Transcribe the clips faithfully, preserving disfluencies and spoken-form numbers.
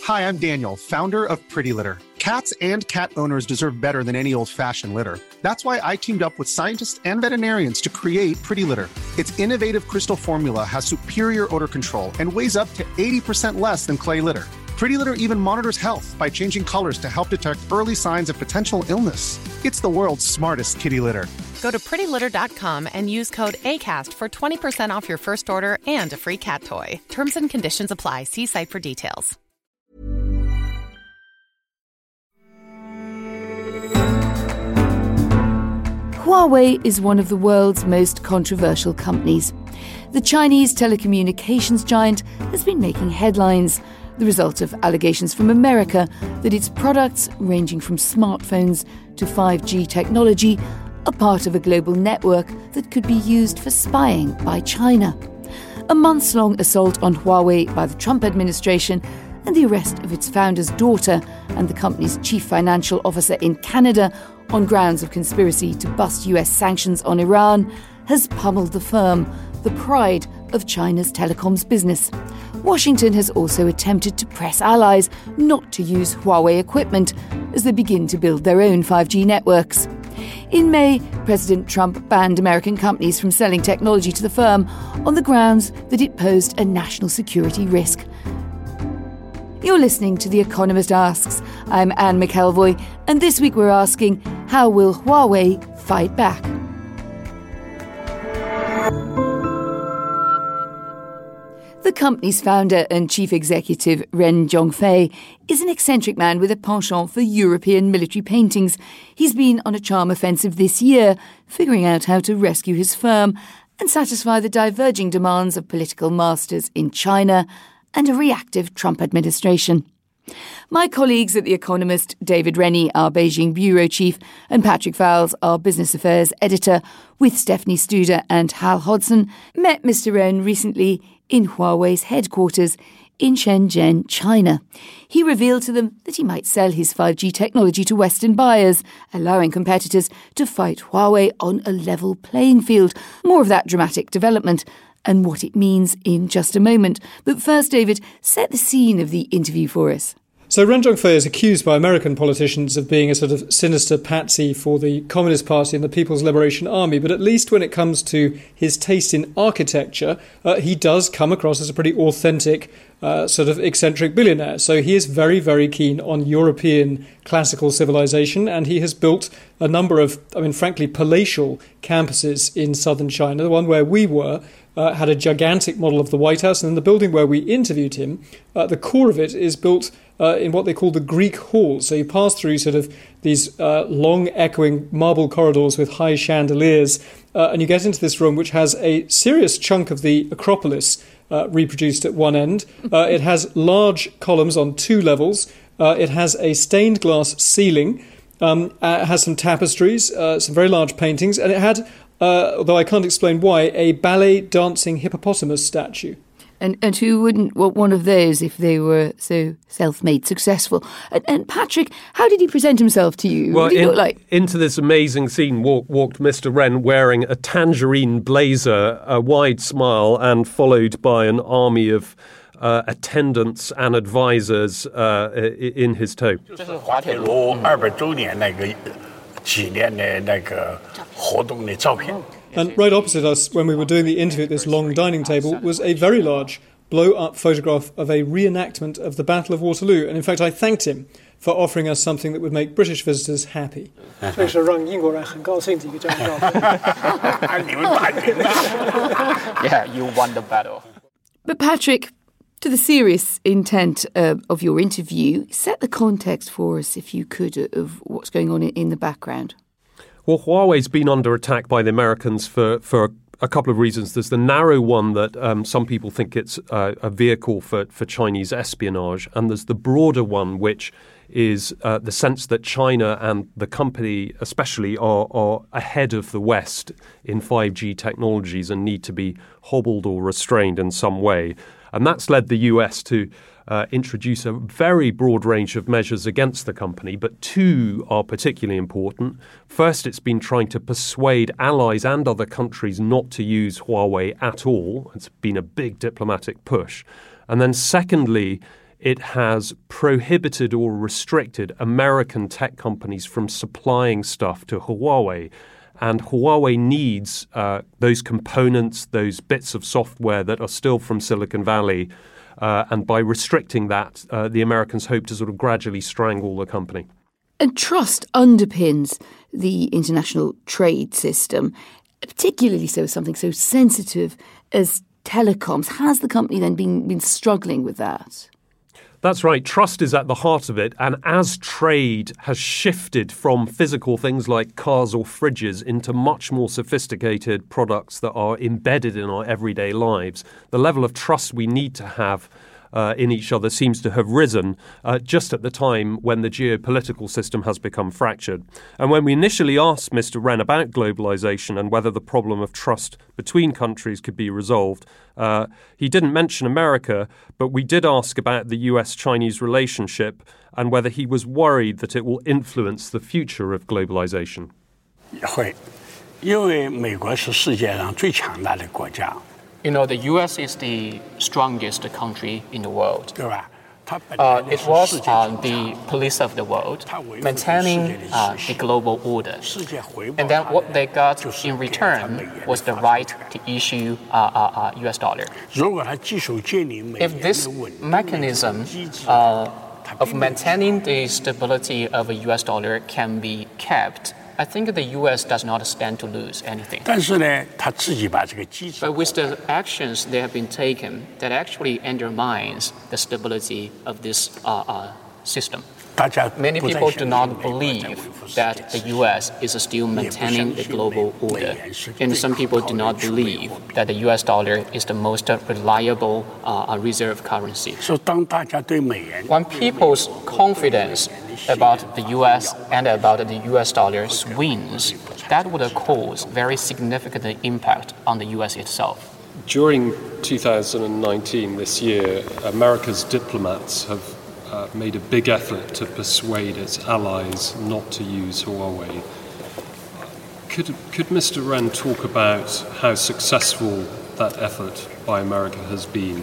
Hi, I'm Daniel, founder of Pretty Litter. Cats and cat owners deserve better than any old-fashioned litter. That's why I teamed up with scientists and veterinarians to create Pretty Litter. Its innovative crystal formula has superior odor control and weighs up to eighty percent less than clay litter. Pretty Litter even monitors health by changing colors to help detect early signs of potential illness. It's the world's smartest kitty litter. Go to pretty litter dot com and use code ACAST for twenty percent off your first order and a free cat toy. Terms and conditions apply. See site for details. Huawei is one of the world's most controversial companies. The Chinese telecommunications giant has been making headlines, the result of allegations from America that its products, ranging from smartphones to five G technology, are part of a global network that could be used for spying by China. A months-long assault on Huawei by the Trump administration and the arrest of its founder's daughter and the company's chief financial officer in Canada on grounds of conspiracy to bust U S sanctions on Iran has pummeled the firm, the pride of China's telecoms business. Washington has also attempted to press allies not to use Huawei equipment as they begin to build their own five G networks. In May, President Trump banned American companies from selling technology to the firm on the grounds that it posed a national security risk. You're listening to The Economist Asks. I'm Anne McElvoy, and this week we're asking, how will Huawei fight back? The company's founder and chief executive, Ren Zhongfei, is an eccentric man with a penchant for European military paintings. He's been on a charm offensive this year, figuring out how to rescue his firm and satisfy the diverging demands of political masters in China and a reactive Trump administration. My colleagues at The Economist, David Rennie, our Beijing bureau chief, and Patrick Fowles, our business affairs editor, with Stephanie Studer and Hal Hodson, met Mister Ren recently in Huawei's headquarters in Shenzhen, China. He revealed to them that he might sell his five G technology to Western buyers, allowing competitors to fight Huawei on a level playing field. More of that dramatic development and what it means in just a moment. But first, David, set the scene of the interview for us. So Ren Zhongfei is accused by American politicians of being a sort of sinister patsy for the Communist Party and the People's Liberation Army, but at least when it comes to his taste in architecture, uh, he does come across as a pretty authentic uh, sort of eccentric billionaire. So he is very, very keen on European classical civilization, and he has built a number of, I mean, frankly, palatial campuses in southern China. The one where we were uh, had a gigantic model of the White House, and in the building where we interviewed him, uh, the core of it is built Uh, in what they call the Greek Hall. So you pass through sort of these uh, long echoing marble corridors with high chandeliers, uh, and you get into this room which has a serious chunk of the Acropolis uh, reproduced at one end. Uh, it has large columns on two levels. Uh, it has a stained glass ceiling. Um, uh, it has some tapestries, uh, some very large paintings, and it had, uh, although I can't explain why, a ballet dancing hippopotamus statue. And and who wouldn't want one of those if they were so self-made successful? And, and Patrick, how did he present himself to you? Well, what did he in, look like? Into this amazing scene walk, walked Mister Ren wearing a tangerine blazer, a wide smile, and followed by an army of uh, attendants and advisors uh, in his tow. 这是滑铁卢二百周年那个纪念的那个活动的照片。 And right opposite us, when we were doing the interview at this long dining table, was a very large blow-up photograph of a reenactment of the Battle of Waterloo. And in fact, I thanked him for offering us something that would make British visitors happy. 这是让英国人很高兴的一个照片。 Yeah, you won the battle. But Patrick, to the serious intent uh, of your interview, set the context for us, if you could, of what's going on in the background. Well, Huawei's been under attack by the Americans for, for a couple of reasons. There's the narrow one that um, some people think it's uh, a vehicle for, for Chinese espionage, and there's the broader one, which is uh, the sense that China and the company especially are, are ahead of the West in five G technologies and need to be hobbled or restrained in some way. And that's led the U S to uh, introduce a very broad range of measures against the company, but two are particularly important. First, it's been trying to persuade allies and other countries not to use Huawei at all. It's been a big diplomatic push. And then secondly, it has prohibited or restricted American tech companies from supplying stuff to Huawei. And Huawei needs uh, those components, those bits of software that are still from Silicon Valley. Uh, and by restricting that, uh, the Americans hope to sort of gradually strangle the company. And trust underpins the international trade system, particularly so something so sensitive as telecoms. Has the company then been, been struggling with that? That's right. Trust is at the heart of it. And as trade has shifted from physical things like cars or fridges into much more sophisticated products that are embedded in our everyday lives, the level of trust we need to have Uh, in each other seems to have risen uh, just at the time when the geopolitical system has become fractured. And when we initially asked Mister Ren about globalization and whether the problem of trust between countries could be resolved, uh, he didn't mention America, but we did ask about the U S Chinese relationship and whether he was worried that it will influence the future of globalization. 会，因为美国是世界上最强大的国家。 You know, the U S is the strongest country in the world. 对吧？它本 Uh, 来 it 是 was 世界 uh, 强 the 大。 police of the world, maintaining uh, the global order. 世界回报 And then 它 what 的 they got 就是 in 给它 return 美元的 was the 发 right 展 to issue uh, uh, uh, U S dollar. 如果它继续建立美 If 元 this 的稳定的 mechanism 机制， uh, 它 of 并没有 maintaining the stability of a U S dollar can be kept, I think the U S does not stand to lose anything. 但是呢，他自己把这个机制 But with the actions that have been taken, that actually undermines the stability of this uh, uh, system. 大家 Many 不再 people 相 do 信 not 美国在 believe 维护世 that 界 the 秩序 U S is still maintaining the global order. And some people do not believe that the U S dollar is the most reliable uh, reserve currency. 所以当大家对美元 When people's confidence about the U S and about the U S dollar swings, that would cause very significant impact on the U S itself. During two thousand nineteen, this year, America's diplomats have uh, made a big effort to persuade its allies not to use Huawei. Could, could Mister Ren talk about how successful that effort by America has been?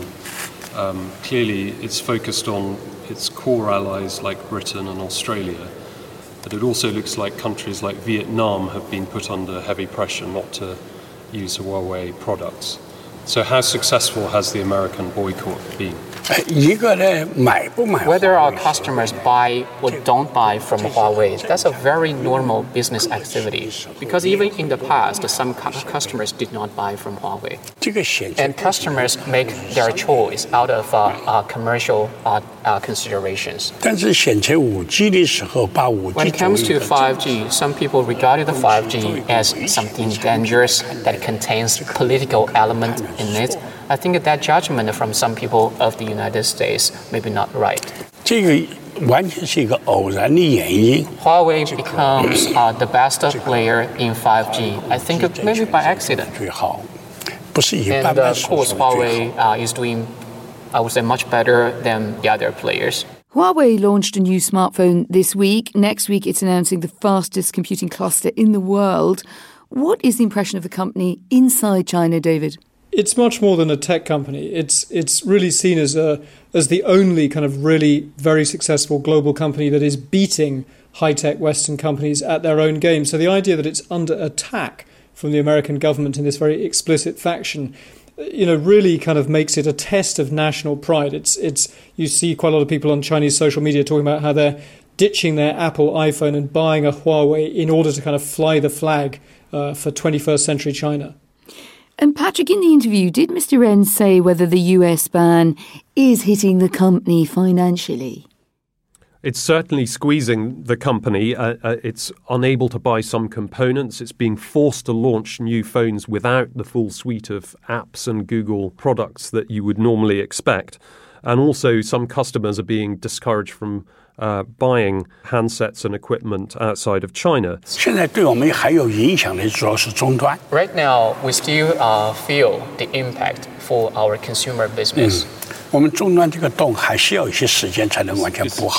Um, clearly, it's focused on its core allies like Britain and Australia, but it also looks like countries like Vietnam have been put under heavy pressure not to use Huawei products. So how successful has the American boycott been? 一个呢买不买 Whether our 华为是 customers buy or don't buy from Huawei, that's a very normal business activity. Because even in the past, some cu- customers did not buy from Huawei. 这个显示 And customers make their choice out of uh, uh, commercial uh, uh, considerations. 但是选择五 G 的时候，把五 When G it 作为 comes 一 to 个 five G, some people regarded the five G as something dangerous that contains political element in it. I think that judgment from some people of the United States may be not right. 这个完全是一个偶然的原因。 Huawei becomes uh, the best player in five G. I think maybe by accident. 最好，不是一 And 般 uh, 般 of 所 course, 说的最好。 Huawei uh, is doing, I would say, much better than the other players. Huawei launched a new smartphone this week. Next week, it's announcing the fastest computing cluster in the world. What is the impression of the company inside China, David? It's much more than a tech company. It's it's really seen as a as the only kind of really very successful global company that is beating high-tech Western companies at their own game. So the idea that it's under attack from the American government in this very explicit fashion, you know, really kind of makes it a test of national pride. It's it's you see quite a lot of people on Chinese social media talking about how they're ditching their Apple iPhone and buying a Huawei in order to kind of fly the flag uh, for twenty-first century China. And Patrick, in the interview, did Mister Ren say whether the U S ban is hitting the company financially? It's certainly squeezing the company. Uh, uh, it's unable to buy some components. It's being forced to launch new phones without the full suite of apps and Google products that you would normally expect. And also some customers are being discouraged from uh, buying handsets and equipment outside of China. 现在对我们还有影响的主要是终端。 Right now, we still uh, feel the impact for our consumer business. 我们终端这个洞还需要一些时间才能完全补好。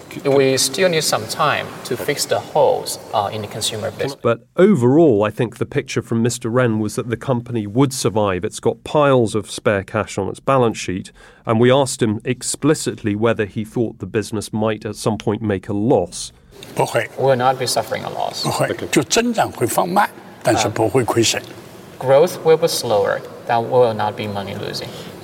we still need some time to fix the holes uh, in the consumer business. But overall, I think the picture from Mister Ren was that the company would survive. It's got piles of spare cash on its balance sheet. And we asked him explicitly whether he thought the business might at some point make a loss. 不会 We will not be suffering a loss. 不会，就增长会放慢，但是不会亏损。 Growth will be slower, that will not be money losing.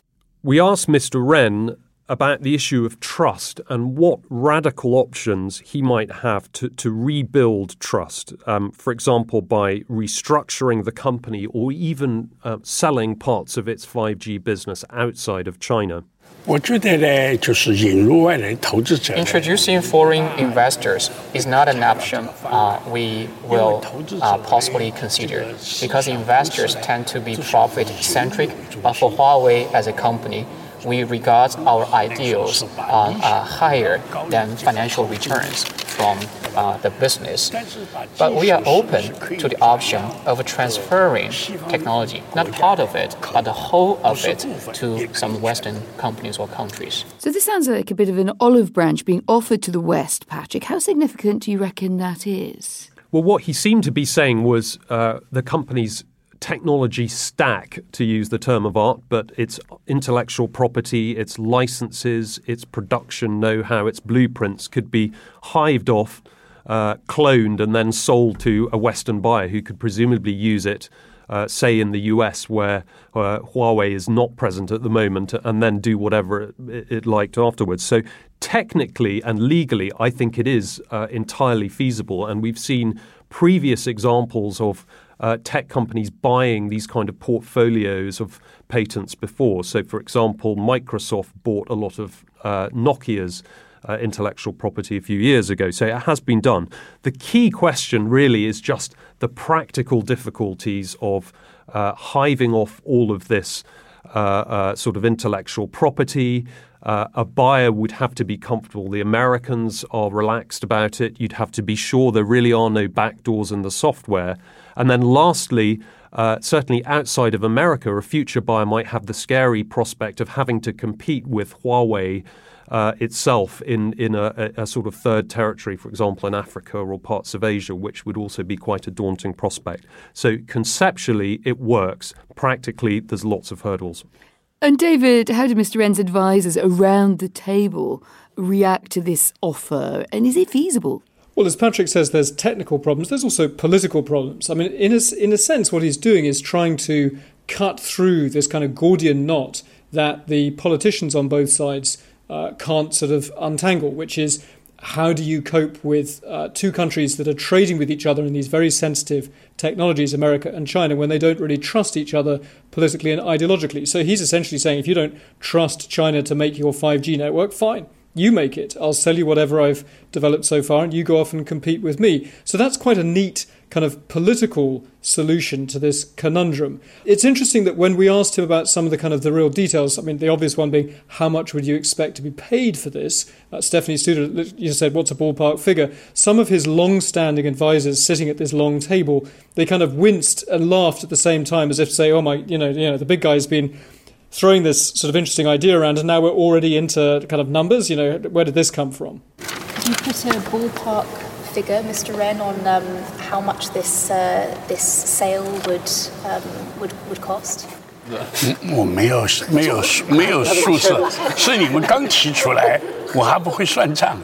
We asked Mister Ren about the issue of trust and what radical options he might have to, to rebuild trust, um, for example, by restructuring the company or even uh, selling parts of its five G business outside of China. 我觉得呢，就是引入外来投资者。 Introducing foreign investors is not an option uh, we will uh, possibly consider because investors tend to be profit-centric, but for Huawei as a company, we regard our ideals uh, uh, higher than financial returns from uh, the business. But we are open to the option of transferring technology, not part of it, but the whole of it, to some Western companies or countries. So this sounds like a bit of an olive branch being offered to the West, Patrick. How significant do you reckon that is? Well, what he seemed to be saying was uh, the company's technology stack, to use the term of art, but its intellectual property, its licenses, its production know-how, its blueprints could be hived off, uh, cloned and then sold to a Western buyer who could presumably use it, uh, say in the U S where uh, Huawei is not present at the moment, and then do whatever it, it liked afterwards. So technically and legally, I think it is uh, entirely feasible, and we've seen previous examples of Uh, tech companies buying these kind of portfolios of patents before. So, for example, Microsoft bought a lot of uh, Nokia's uh, intellectual property a few years ago. So it has been done. The key question really is just the practical difficulties of uh, hiving off all of this uh, uh, sort of intellectual property. Uh, a buyer would have to be comfortable. The Americans are relaxed about it. You'd have to be sure there really are no backdoors in the software. And then lastly, uh, certainly outside of America, a future buyer might have the scary prospect of having to compete with Huawei uh, itself in, in a, a, a sort of third territory, for example, in Africa or parts of Asia, which would also be quite a daunting prospect. So conceptually, it works. Practically, there's lots of hurdles. And David, how do Mister Ren's advisors around the table react to this offer? And is it feasible? Well, as Patrick says, there's technical problems. There's also political problems. I mean, in a, in a sense, what he's doing is trying to cut through this kind of Gordian knot that the politicians on both sides uh, can't sort of untangle, which is how do you cope with uh, two countries that are trading with each other in these very sensitive technologies, America and China, when they don't really trust each other politically and ideologically. So he's essentially saying, if you don't trust China to make your five G network, fine. You make it. I'll sell you whatever I've developed so far and you go off and compete with me. So that's quite a neat kind of political solution to this conundrum. It's interesting that when we asked him about some of the kind of the real details, I mean, the obvious one being, how much would you expect to be paid for this? Uh, Stephanie Studer, you said, what's a ballpark figure? Some of his long-standing advisors sitting at this long table, they kind of winced and laughed at the same time as if to say, oh my, you know, you know, the big guy's been throwing this sort of interesting idea around and now we're already into kind of numbers. You know, where did this come from? Could you put a ballpark figure, Mister Ren, on um, how much this uh, this sale would um, would would cost? 我没有没有没有数字，是你们刚提出来，我还不会算账。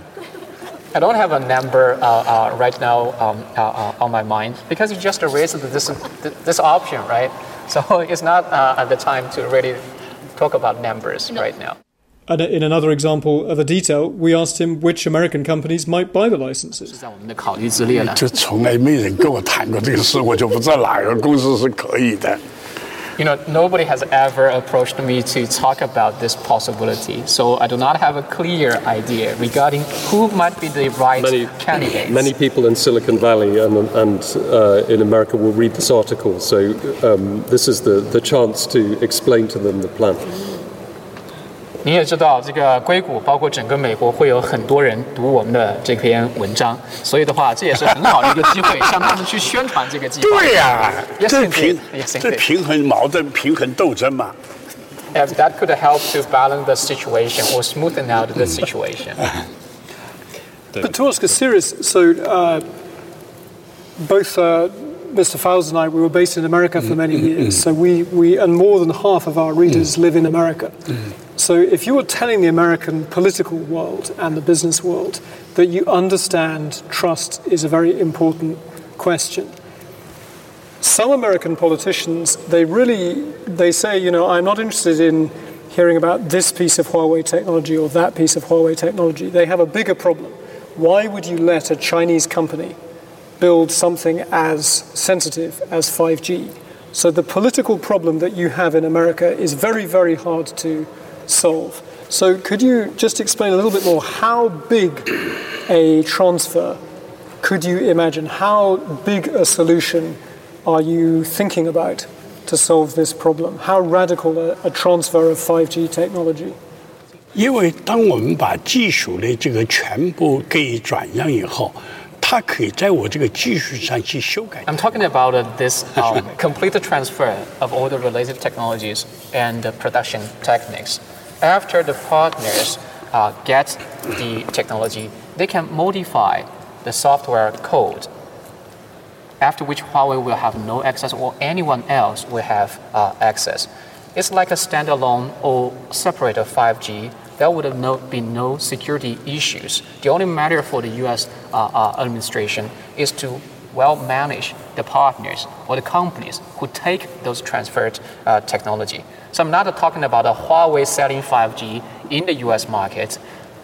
I don't have a number uh, uh, right now um, uh, uh, on my mind because you just raised this this option, right? So it's not uh, at the time to really talk about numbers right now. And in another example of a detail, we asked him which American companies might buy the licenses. 在我们的考虑之列了。 就从来没人跟我谈过这个事，我就不知道哪个公司是可以的。 You know, nobody has ever approached me to talk about this possibility, so I do not have a clear idea regarding who might be the right many, candidates. Many people in Silicon Valley and, and uh, in America will read this article, so um, this is the, the chance to explain to them the plan. 你也知道，这个硅谷包括整个美国会有很多人读我们的这篇文章，所以的话，这也是很好的一个机会，向他们去宣传这个计划。 对呀， yes, 这平 yes, 这平衡矛盾、平衡斗争嘛。 If that could help to balance the situation or smoothen out the situation. But to ask a serious, so uh, both uh, Mister Fowles and I, we were based in America for many years, so we, we and more than half of our readers live in America. So if you were telling the American political world and the business world that you understand trust is a very important question, some American politicians, they really, they say, you know, I'm not interested in hearing about this piece of Huawei technology or that piece of Huawei technology. They have a bigger problem. Why would you let a Chinese company build something as sensitive as five G? So the political problem that you have in America is very, very hard to solve. So could you just explain a little bit more how big a transfer could you imagine? How big a solution are you thinking about to solve this problem? How radical a, a transfer of five G technology? 因为当我们把技术的这个全部给转让以后，它可以在我这个技术上去修改。 I'm talking about uh, this um, complete transfer of all the related technologies and uh, production techniques. After the partners uh, get the technology, they can modify the software code, after which Huawei will have no access or anyone else will have uh, access. It's like a standalone or separate of five G. There would no, be no security issues. The only matter for the U S uh, uh, administration is to well manage the partners or the companies who take those transferred uh, technology. So I'm not talking about a Huawei selling five G in the U S market.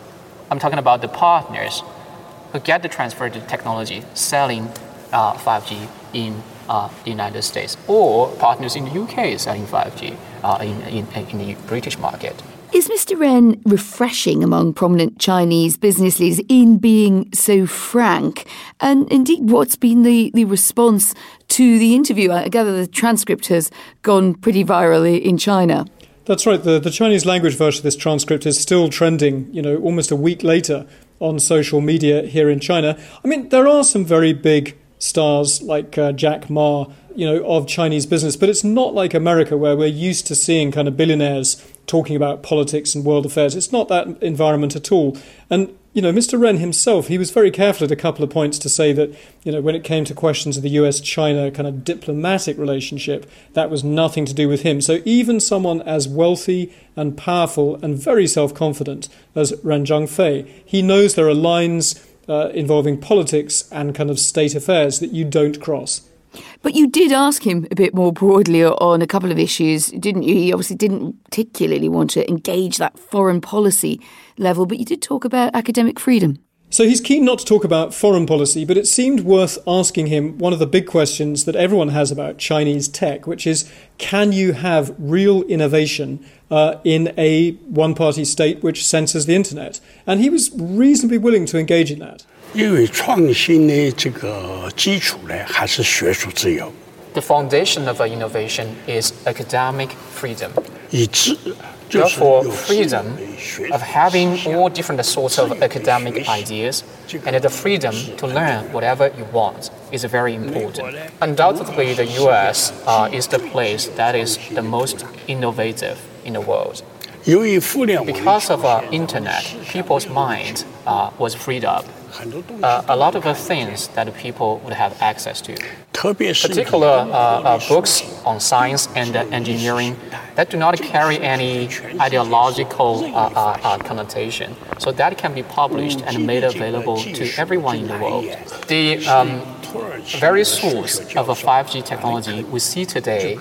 I'm talking about the partners who get the transferred technology selling uh, five G in uh, the United States, or partners in the U K selling five G uh, in, in, in the British market. Is Mister Ren refreshing among prominent Chinese business leaders in being so frank? And indeed, what's been the, the response to the interview? I gather the transcript has gone pretty virally in China. That's right. The, the Chinese language version of this transcript is still trending, you know, almost a week later on social media here in China. I mean, there are some very big stars like uh, Jack Ma, you know, of Chinese business, but it's not like America where we're used to seeing kind of billionaires talking about politics and world affairs. It's not that environment at all. And, you know, Mister Ren himself, he was very careful at a couple of points to say that, you know, when it came to questions of the U S China kind of diplomatic relationship, that was nothing to do with him. So even someone as wealthy and powerful and very self-confident as Ren Zhangfei, he knows there are lines uh, involving politics and kind of state affairs that you don't cross. But you did ask him a bit more broadly on a couple of issues, didn't you? He obviously didn't particularly want to engage that foreign policy level, but you did talk about academic freedom. So he's keen not to talk about foreign policy, but it seemed worth asking him one of the big questions that everyone has about Chinese tech, which is, can you have real innovation uh, in a one-party state which censors the internet? And he was reasonably willing to engage in that. 因为创新的这个基础呢，还是学术自由。 The foundation of innovation is academic freedom. 以致就是 Therefore, 有 freedom of having all different sorts of academic ideas and the freedom to learn whatever you want is very important. Undoubtedly, the U S uh, is the place that is the most innovative in the world. 由于互联网 Because of uh, internet, people's mind uh, was freed up. Uh, a lot of the things that people would have access to. 特别是 Particular uh, uh, books on science and uh, engineering that do not carry any ideological uh, uh, uh, connotation. So that can be published and made available to everyone in the world. The um, very source of a five G technology we see today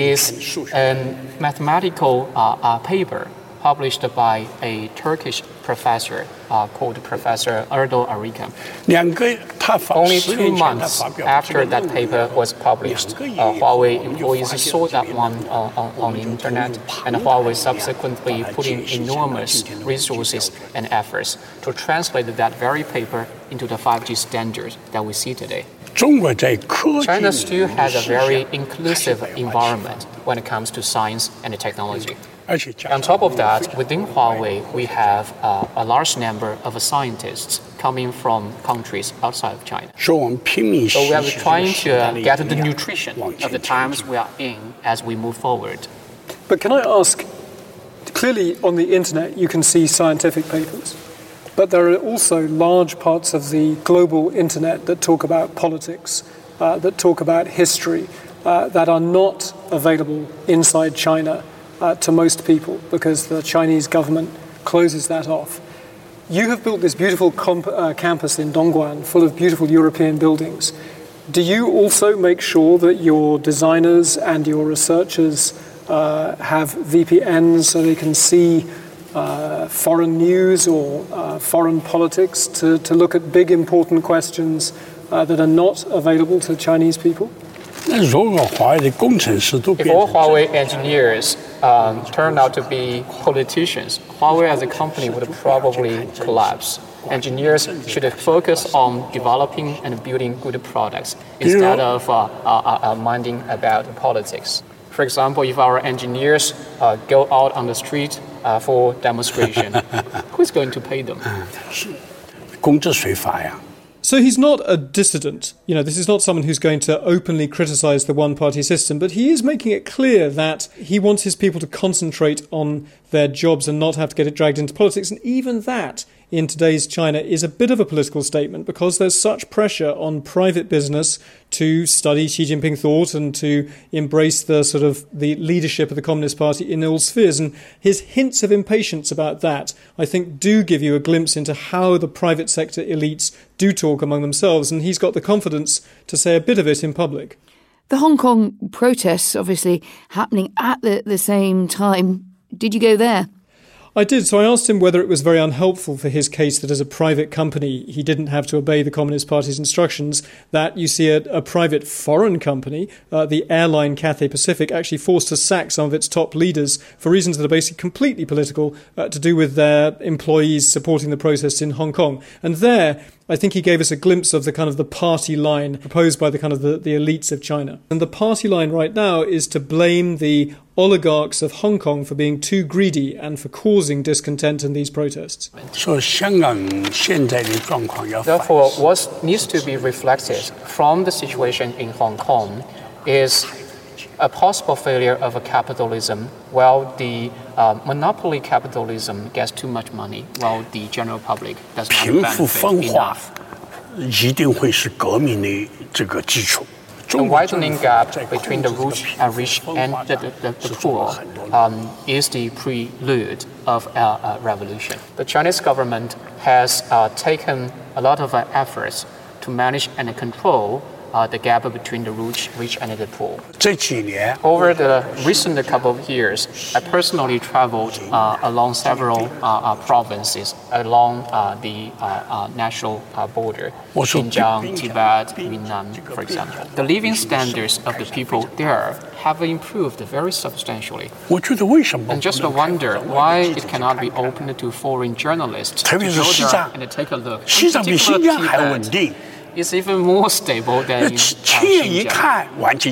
is a mathematical uh, uh, paper published by a Turkish professor uh, called Professor Erdal Arika. 两个他发 Only 十 two 年前他 months 发表 after that paper was published, uh, Huawei employees saw that one uh, on, on the internet, and Huawei subsequently put in enormous resources and efforts to translate that very paper into the five G standards that we see today. 中国在科技 China still has a very inclusive environment when it comes to science and technology. 而且加 On top of that, within Huawei, we have uh, a large number of scientists coming from countries outside of China. 说我们拼命 So we are 吸取 trying 时 to 代 uh, 的 get the 营养 nutrition 往 of 前 the 进 times we are in as we move forward. But can I ask, clearly on the internet you can see scientific papers, But there are also large parts of the global internet that talk about politics, uh, that talk about history, uh, that are not available inside China uh, to most people because the Chinese government closes that off. You have built this beautiful comp- uh, campus in Dongguan full of beautiful European buildings. Do you also make sure that your designers and your researchers uh, have V P Ns so they can see uh, foreign news or uh, foreign politics to, to look at big important questions uh, that are not available to Chinese people? If all Huawei engineers um, turn out to be politicians, Huawei as a company would probably collapse. Engineers should focus on developing and building good products instead of uh, uh, uh, minding about politics. For example, if our engineers uh, go out on the street uh, for demonstration, who's going to pay them? So he's not a dissident. You know, this is not someone who's going to openly criticize the one-party system, but he is making it clear that he wants his people to concentrate on their jobs and not have to get it dragged into politics. And even that, in today's China, is a bit of a political statement because there's such pressure on private business to study Xi Jinping thought and to embrace the sort of the leadership of the Communist Party in all spheres. And his hints of impatience about that, I think, do give you a glimpse into how the private sector elites do talk among themselves. And he's got the confidence to say a bit of it in public. The Hong Kong protests, obviously, happening at the, the same time. Did you go there? I did. So I asked him whether it was very unhelpful for his case that as a private company, he didn't have to obey the Communist Party's instructions, that you see a, a private foreign company, uh, the airline Cathay Pacific, actually forced to sack some of its top leaders for reasons that are basically completely political uh, to do with their employees supporting the protests in Hong Kong. And there, I think he gave us a glimpse of the kind of the party line proposed by the kind of the, the elites of China. And the party line right now is to blame the oligarchs of Hong Kong for being too greedy and for causing discontent in these protests. Therefore, what needs to be reflected from the situation in Hong Kong is a possible failure of a capitalism while the uh, monopoly capitalism gets too much money while the general public does not benefit enough. The widening gap between the rich and rich and the, the, the poor um, is the prelude of a, a revolution. The Chinese government has uh, taken a lot of uh, efforts to manage and control Uh, the gap between the rich, rich and the poor. Over the recent couple of years, I personally traveled uh, along several uh, uh, provinces along uh, the uh, uh, national uh, border, Xinjiang, Tibet, Yunnan, for example. The living standards of the people there have improved very substantially. And just wonder why it cannot be opened to foreign journalists to go there and take a look. Tibet is even more stable than in uh,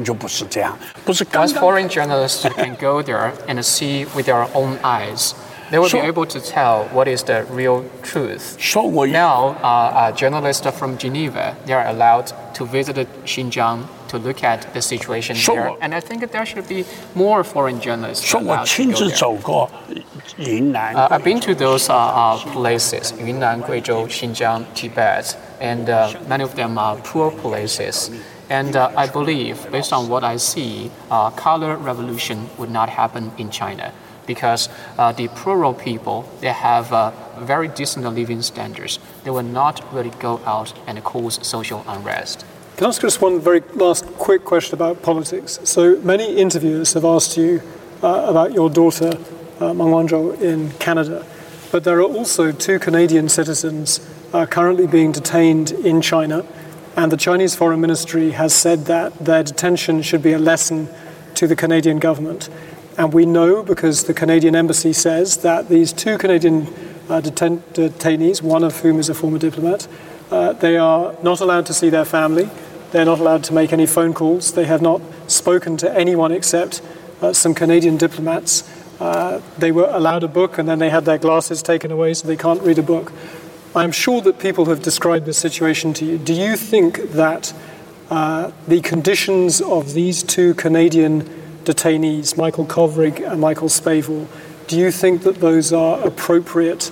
Once foreign journalists can go there and see with their own eyes, they will be able to tell what is the real truth. Now, uh, uh, journalists from Geneva, they are allowed to visit Xinjiang to look at the situation there. And I think there should be more foreign journalists allowed to go there. Uh, I've been to those uh, uh, places, Yunnan, Guizhou, Xinjiang, Tibet, and uh, many of them are poor places. And uh, I believe, based on what I see, uh, color revolution would not happen in China because uh, the poorer people, they have uh, very decent living standards. They will not really go out and cause social unrest. Can I ask just one very last quick question about politics? So many interviewers have asked you uh, about your daughter, uh, Meng Wanzhou, in Canada. But there are also two Canadian citizens uh, currently being detained in China. And the Chinese Foreign Ministry has said that their detention should be a lesson to the Canadian government. And we know, because the Canadian Embassy says, that these two Canadian uh, deten- detainees, one of whom is a former diplomat, uh, they are not allowed to see their family. They're not allowed to make any phone calls. They have not spoken to anyone except uh, some Canadian diplomats. Uh, they were allowed a book and then they had their glasses taken away so they can't read a book. I'm sure that people have described this situation to you. Do you think that uh, the conditions of these two Canadian detainees, Michael Kovrig and Michael Spavor, do you think that those are appropriate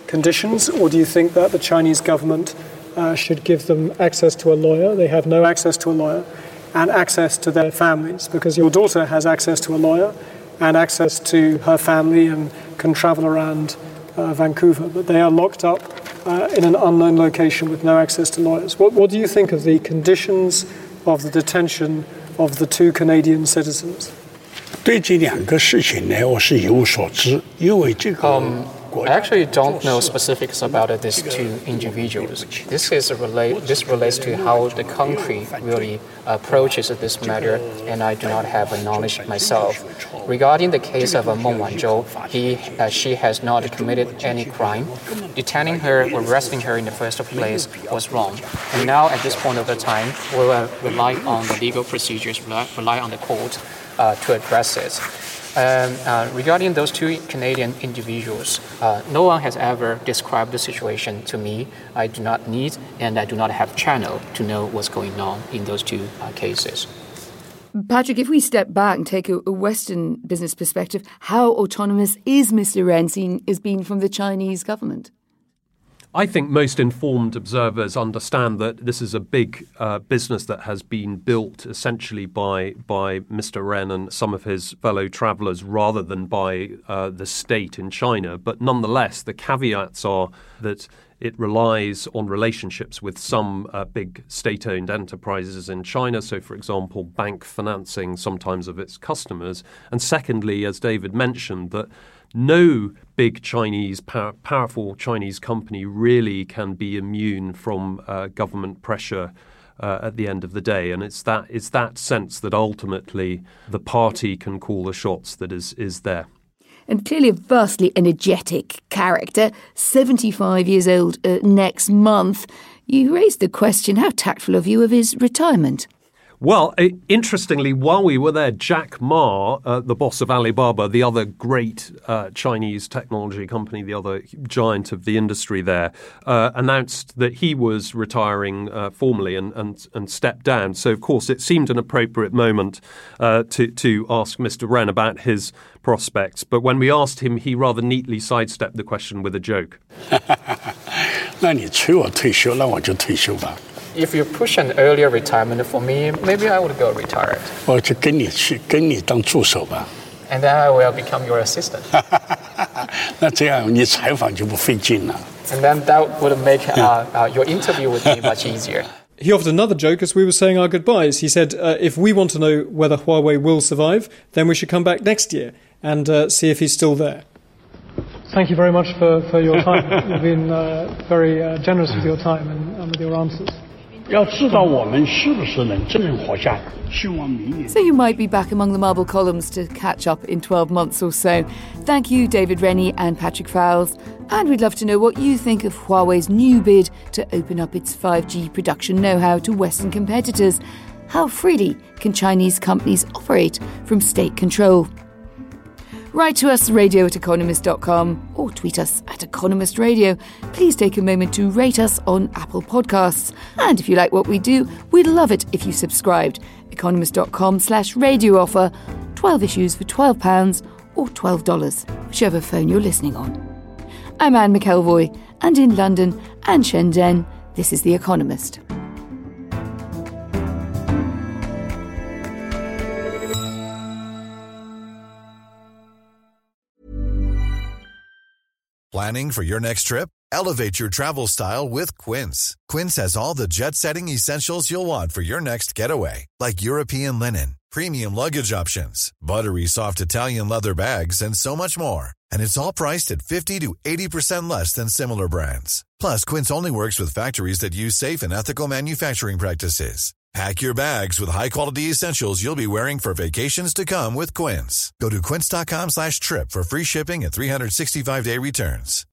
conditions, or do you think that the Chinese government uh, should give them access to a lawyer? They have no access to a lawyer, and access to their families, because your daughter has access to a lawyer and access to her family and can travel around uh, Vancouver, but they are locked up uh, in an unknown location with no access to lawyers. What, what do you think of the conditions of the detention of the two Canadian citizens? 对这两个事情呢，我是有所知，因为这个。 Um, I actually don't know specifics about these two individuals. This is a relate. This relates to how the country really approaches this matter, and I do not have a knowledge myself. Regarding the case of uh, Meng Wanzhou, he, uh, she has not committed any crime. Detaining her or arresting her in the first place was wrong. And now, at this point of the time, we will rely on the legal procedures, rely, rely on the court uh, to address it. Um, uh, regarding those two Canadian individuals, uh, no one has ever described the situation to me. I do not need and I do not have channel to know what's going on in those two uh, cases. Patrick, if we step back and take a, a Western business perspective, how autonomous is Mister Ren seen as being from the Chinese government? I think most informed observers understand that this is a big uh, business that has been built essentially by by Mister Ren and some of his fellow travellers rather than by uh, the state in China. But nonetheless, the caveats are that it relies on relationships with some uh, big state-owned enterprises in China. So, for example, bank financing sometimes of its customers. And secondly, as David mentioned, that no big Chinese, power, powerful Chinese company really can be immune from uh, government pressure uh, at the end of the day. And it's that it's that sense that ultimately the party can call the shots that is, is there. And clearly a vastly energetic character, seventy-five years old uh, next month. You raised the question, how tactful of you, of his retirement. Well, interestingly, while we were there, Jack Ma, uh, the boss of Alibaba, the other great uh, Chinese technology company, the other giant of the industry there, uh, announced that he was retiring uh, formally and, and, and stepped down. So, of course, it seemed an appropriate moment uh, to, to ask Mister Ren about his prospects. But when we asked him, he rather neatly sidestepped the question with a joke. 那你催我退休，那我就退休吧。 If you push an earlier retirement for me, maybe I would go retired. 我就跟你去，跟你当助手吧。 And then I will become your assistant. 那这样你采访就不费劲了。 And then that would make uh, uh, your interview with me much easier. He offered another joke as we were saying our goodbyes. He said, uh, if we want to know whether Huawei will survive, then we should come back next year and uh, see if he's still there. Thank you very much for, for your time. You've been uh, very uh, generous with your time and, and with your answers. So you might be back among the marble columns to catch up in twelve months or so. Thank you, David Rennie and Patrick Fowles. And we'd love to know what you think of Huawei's new bid to open up its five G production know-how to Western competitors. How freely can Chinese companies operate from state control? Write to us, radio at economist dot com, or tweet us at Economist Radio. Please take a moment to rate us on Apple Podcasts. And if you like what we do, we'd love it if you subscribed. economist dot com slash radio offer, twelve issues for twelve pounds or twelve dollars, whichever phone you're listening on. I'm Anne McElvoy, and in London and Shenzhen, this is The Economist. Planning for your next trip? Elevate your travel style with Quince. Quince has all the jet-setting essentials you'll want for your next getaway, like European linen, premium luggage options, buttery soft Italian leather bags, and so much more. And it's all priced at fifty to eighty percent less than similar brands. Plus, Quince only works with factories that use safe and ethical manufacturing practices. Pack your bags with high-quality essentials you'll be wearing for vacations to come with Quince. Go to quince dot com slash trip for free shipping and three sixty-five day returns.